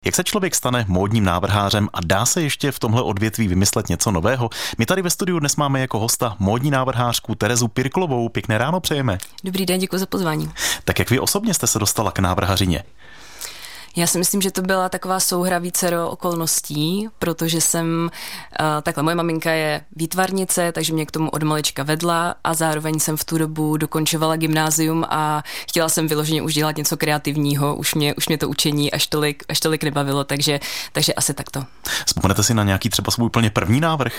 Jak se člověk stane módním návrhářem a dá se ještě v tomhle odvětví vymyslet něco nového? My tady ve studiu dnes máme jako hosta módní návrhářku Terezu Pirklovou. Pěkné ráno přejeme. Dobrý den, děkuji za pozvání. Tak jak vy osobně jste se dostala k návrhařině? Já si myslím, že to byla taková souhra vícero okolností, protože moje maminka je výtvarnice, takže mě k tomu od malička vedla a zároveň jsem v tu dobu dokončovala gymnázium a chtěla jsem vyloženě už dělat něco kreativního, už mě to učení až tolik nebavilo, takže asi takto. Vzpomenete si na nějaký třeba svůj úplně první návrh?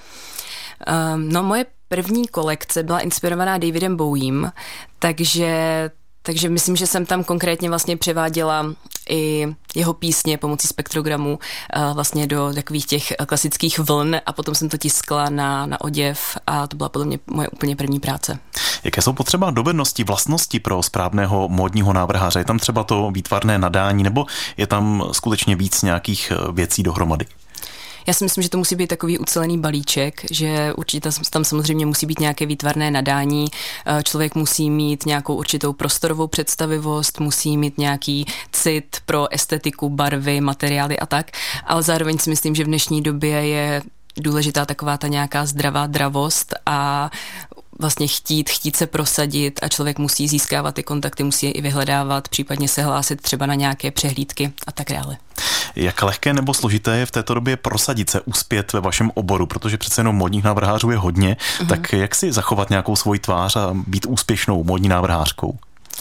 Moje první kolekce byla inspirovaná Davidem Bowiem, takže myslím, že jsem tam konkrétně vlastně převáděla i jeho písně pomocí spektrogramu vlastně do takových těch klasických vln a potom jsem to tiskla na oděv a to byla podle mě moje úplně první práce. Jaké jsou potřeba dovednosti, vlastnosti pro správného módního návrháře? Je tam třeba to výtvarné nadání nebo je tam skutečně víc nějakých věcí dohromady? Já si myslím, že to musí být takový ucelený balíček, že určitě tam samozřejmě musí být nějaké výtvarné nadání, člověk musí mít nějakou určitou prostorovou představivost, musí mít nějaký cit pro estetiku, barvy, materiály a tak, ale zároveň si myslím, že v dnešní době je důležitá taková ta nějaká zdravá dravost a vlastně chtít se prosadit a člověk musí získávat ty kontakty, musí je i vyhledávat, případně se hlásit třeba na nějaké přehlídky a tak dále. Jak lehké nebo složité je v této době prosadit se, uspět ve vašem oboru, protože přece jenom módních návrhářů je hodně, tak jak si zachovat nějakou svoji tvář a být úspěšnou módní návrhářkou?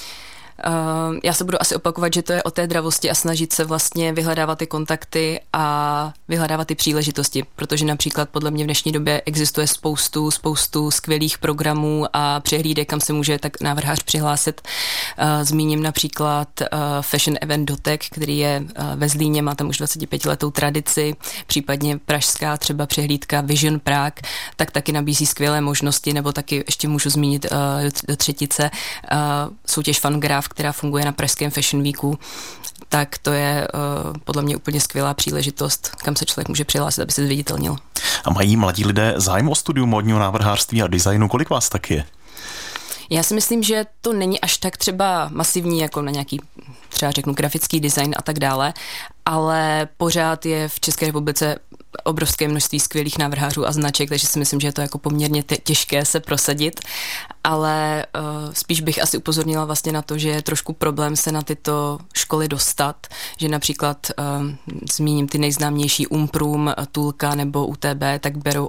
Já se budu asi opakovat, že to je o té dravosti a snažit se vlastně vyhledávat ty kontakty a vyhledávat ty příležitosti, protože například podle mě v dnešní době existuje spoustu skvělých programů a přehlídek, kam se může tak návrhář přihlásit. Zmíním například Fashion Event Dotek, který je ve Zlíně, má tam už 25letou tradici, případně pražská třeba přehlídka Vision Prague, tak taky nabízí skvělé možnosti, nebo taky ještě můžu zmínit do třetice soutěž Fangraf, která funguje na pražském Fashion Weeku, tak to je podle mě úplně skvělá příležitost, kam se člověk může přihlásit, aby se zviditelnil. A mají mladí lidé zájem o studium módního návrhářství a designu? Kolik vás tak je? Já si myslím, že to není až tak třeba masivní, jako na nějaký, třeba řeknu, grafický design a tak dále, ale pořád je v České republice obrovské množství skvělých návrhářů a značek, takže si myslím, že je to jako poměrně těžké se prosadit, ale spíš bych asi upozornila vlastně na to, že je trošku problém se na tyto školy dostat, že například zmíním ty nejznámější Umprum, Tulka nebo UTB, tak berou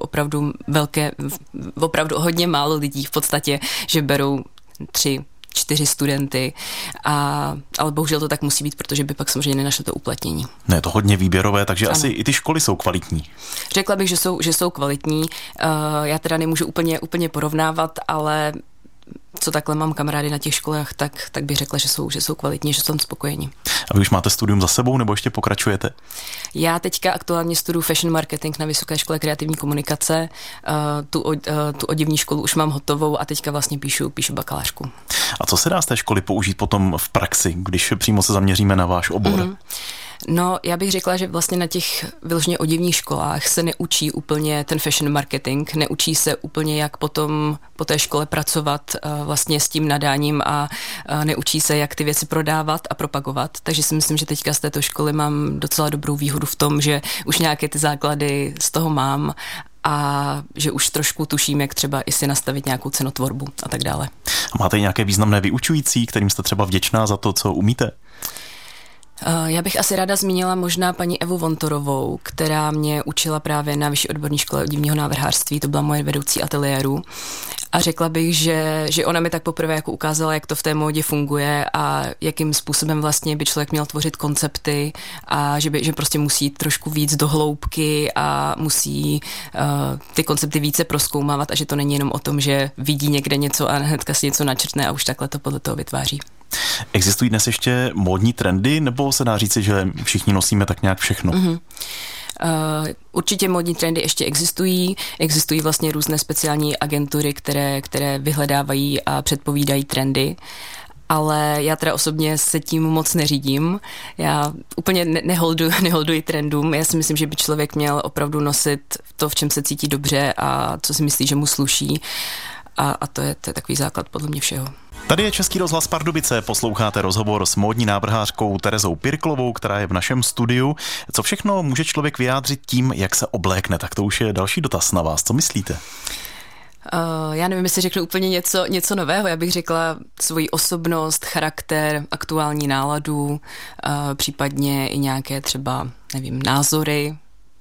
opravdu hodně málo lidí v podstatě, že berou 3-4 studenty, ale bohužel to tak musí být, protože by pak samozřejmě nenašlo to uplatnění. Ne, to hodně výběrové, takže ano. Asi i ty školy jsou kvalitní. Řekla bych, že jsou kvalitní. Já teda nemůžu úplně porovnávat, ale co takhle mám kamarády na těch školách, tak bych řekla, že jsou kvalitní, že jsou tam spokojení. A vy už máte studium za sebou, nebo ještě pokračujete? Já teďka aktuálně studuju fashion marketing na Vysoké škole kreativní komunikace. Tu oděvní školu už mám hotovou a teďka vlastně píšu bakalářku. A co se dá z té školy použít potom v praxi, když přímo se zaměříme na váš obor? No, já bych řekla, že vlastně na těch vyloženě oděvních školách se neučí úplně ten fashion marketing, neučí se úplně, jak potom po té škole pracovat vlastně s tím nadáním a neučí se, jak ty věci prodávat a propagovat. Takže si myslím, že teďka z této školy mám docela dobrou výhodu v tom, že už nějaké ty základy z toho mám a že už trošku tuším, jak třeba i si nastavit nějakou cenotvorbu a tak dále. A máte nějaké významné vyučující, kterým jste třeba vděčná za to, co umíte? Já bych asi ráda zmínila možná paní Evu Vontorovou, která mě učila právě na Vyšší odborné škole oděvního návrhářství, to byla moje vedoucí ateliéru. A řekla bych, že ona mi tak poprvé jako ukázala, jak to v té módě funguje a jakým způsobem vlastně by člověk měl tvořit koncepty a že prostě musí trošku víc do hloubky a musí ty koncepty více prozkoumávat a že to není jenom o tom, že vidí někde něco a hnedka si něco načrtne a už takhle to podle toho vytváří. Existují dnes ještě módní trendy, nebo se dá říci, že všichni nosíme tak nějak všechno? Určitě módní trendy ještě existují vlastně různé speciální agentury, které vyhledávají a předpovídají trendy, ale já teda osobně se tím moc neřídím. Já úplně neholduji trendům. Já si myslím, že by člověk měl opravdu nosit to, v čem se cítí dobře a co si myslí, že mu sluší. a to je takový základ podle mě všeho. Tady je Český rozhlas Pardubice, posloucháte rozhovor s módní návrhářkou Terezou Pirklovou, která je v našem studiu. Co všechno může člověk vyjádřit tím, jak se oblékne? Tak to už je další dotaz na vás. Co myslíte? Já nevím, jestli řeknu úplně něco nového. Já bych řekla svoji osobnost, charakter, aktuální náladu, případně i nějaké třeba, nevím, názory,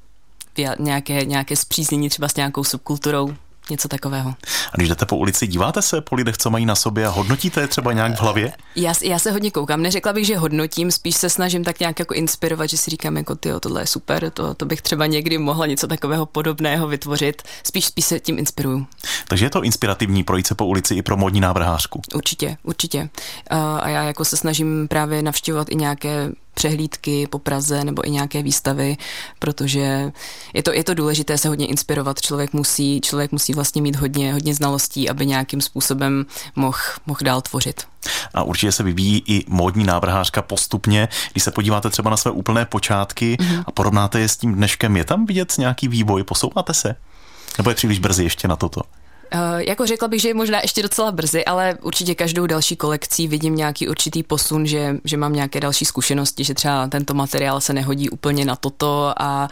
nějaké spříznění třeba s nějakou subkulturou. Něco takového. A když jdete po ulici, díváte se po lidech, co mají na sobě a hodnotíte je třeba nějak v hlavě? Já se hodně koukám. Neřekla bych, že hodnotím, spíš se snažím tak nějak jako inspirovat, že si říkám, jako tyjo, tohle je super, to bych třeba někdy mohla něco takového podobného vytvořit. Spíš se tím inspiruju. Takže je to inspirativní projít se po ulici i pro módní návrhářku? Určitě. A já jako se snažím právě navštěvovat i nějaké přehlídky po Praze nebo i nějaké výstavy, protože je to důležité se hodně inspirovat. Člověk musí vlastně mít hodně znalostí, aby nějakým způsobem mohl dál tvořit. A určitě se vyvíjí i módní návrhářka postupně. Když se podíváte třeba na své úplné počátky a porovnáte je s tím dneškem, je tam vidět nějaký vývoj? Posouváte se? Nebo je příliš brzy ještě na toto? Jako řekla bych, že je možná ještě docela brzy, ale určitě každou další kolekcí vidím nějaký určitý posun, že mám nějaké další zkušenosti, že třeba tento materiál se nehodí úplně na toto a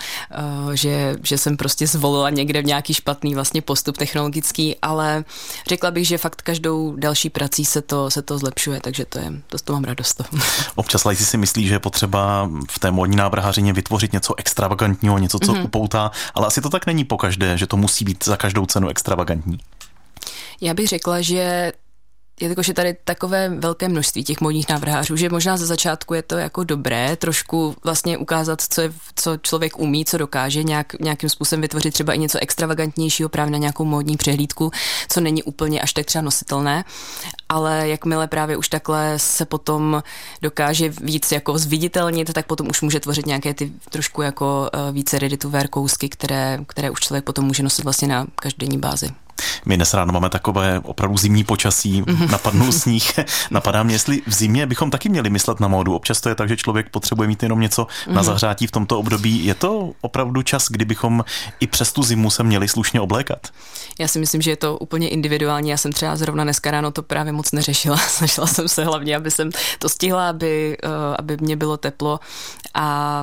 že jsem prostě zvolila někde nějaký špatný vlastně postup technologický, ale řekla bych, že fakt každou další prací se to zlepšuje, takže to mám radost. Občas lajci si myslí, že je potřeba v té módní návrhářině vytvořit něco extravagantního, něco, co upoutá, ale asi to tak není pokaždé, že to musí být za každou cenu extravagantní. Já bych řekla, že jelikož je tady takové velké množství těch módních návrhářů, že možná ze začátku je to jako dobré trošku vlastně ukázat, co člověk umí, co dokáže, nějakým způsobem vytvořit třeba i něco extravagantnějšího právě na nějakou módní přehlídku, co není úplně až tak třeba nositelné, ale jakmile právě už takhle se potom dokáže víc jako zviditelnit, tak potom už může tvořit nějaké ty trošku jako více ready to wear kousky, které už člověk potom může nosit vlastně na každodenní bázi. My dnes ráno máme takové opravdu zimní počasí, napadnul sníh. Napadá mě, jestli v zimě bychom taky měli myslet na módu. Občas to je tak, že člověk potřebuje mít jenom něco na zahřátí v tomto období. Je to opravdu čas, kdybychom i přes tu zimu se měli slušně oblékat? Já si myslím, že je to úplně individuální. Já jsem třeba zrovna dneska ráno to právě moc neřešila. Snažila jsem se hlavně, aby jsem to stihla, aby mě bylo teplo a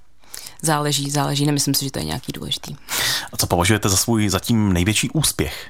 záleží. Nemyslím si, že to je nějaký důležitý. A co považujete za svůj zatím největší úspěch?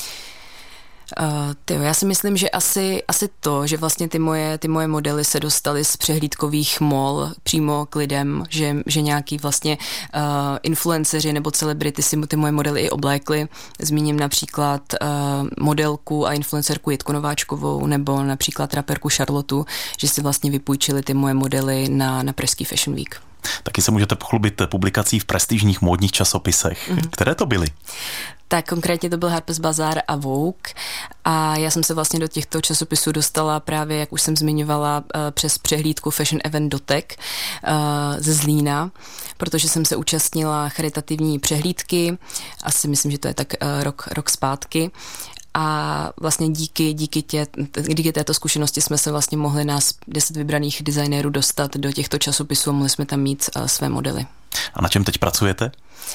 Já si myslím, že asi to, že vlastně ty moje modely se dostaly z přehlídkových mall přímo k lidem, že nějaký vlastně influenceři nebo celebrity si ty moje modely i oblékli. Zmíním například modelku a influencerku Jitku Nováčkovou nebo například raperku Charlotu, že si vlastně vypůjčili ty moje modely na pražský Fashion Week. Taky se můžete pochlubit publikací v prestižních módních časopisech. Které to byly? Tak konkrétně to byl Harper's Bazaar a Vogue a já jsem se vlastně do těchto časopisů dostala právě, jak už jsem zmiňovala, přes přehlídku Fashion Event Dotek ze Zlína, protože jsem se účastnila charitativní přehlídky, asi myslím, že to je tak rok zpátky. A vlastně díky této zkušenosti jsme se vlastně mohli nás 10 vybraných designérů dostat do těchto časopisů a mohli jsme tam mít své modely. A na čem teď pracujete?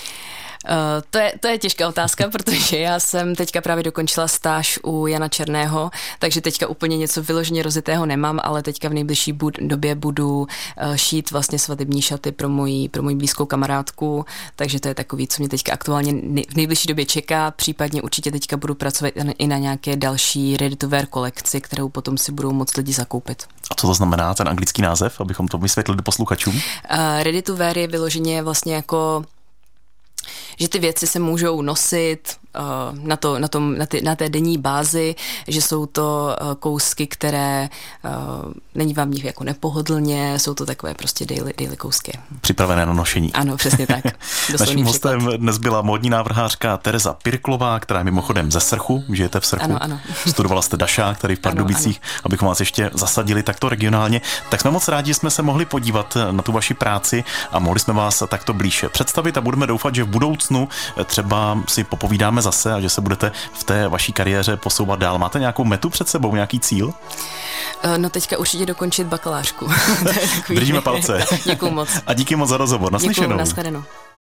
To je těžká otázka, protože já jsem teďka právě dokončila stáž u Jana Černého, takže teďka úplně něco vyloženě rozjetého nemám, ale teďka v nejbližší době budu šít vlastně svatební šaty pro moji blízkou kamarádku, takže to je takový, co mě teďka aktuálně v nejbližší době čeká, případně určitě teďka budu pracovat i na nějaké další ready to wear kolekci, kterou potom si budou moct lidi zakoupit. A co to znamená, ten anglický název, abychom to vysvětlili posluchačům? Ready to wear je vyloženě vlastně jako že ty věci se můžou nosit na té denní bázi, že jsou to kousky, které není vám nich jako nepohodlně, jsou to takové prostě daily kousky. Připravené na nošení. Ano, přesně tak. Naším hostem dnes byla módní návrhářka Tereza Pirklová, která je mimochodem ze Srchu, žijete v Srchu. Ano. Studovala jste Dašák tady v Pardubicích, abychom vás ještě zasadili takto regionálně. Tak jsme moc rádi, že jsme se mohli podívat na tu vaši práci a mohli jsme vás takto blíže představit a budeme doufat, že v budoucnu třeba si popovídáme zase a že se budete v té vaší kariéře posouvat dál. Máte nějakou metu před sebou, nějaký cíl? No teďka určitě dokončit bakalářku. Držíme palce. Děkuju moc. A díky moc za rozhovor. Naslyšenou. Děkuju, nashledanou.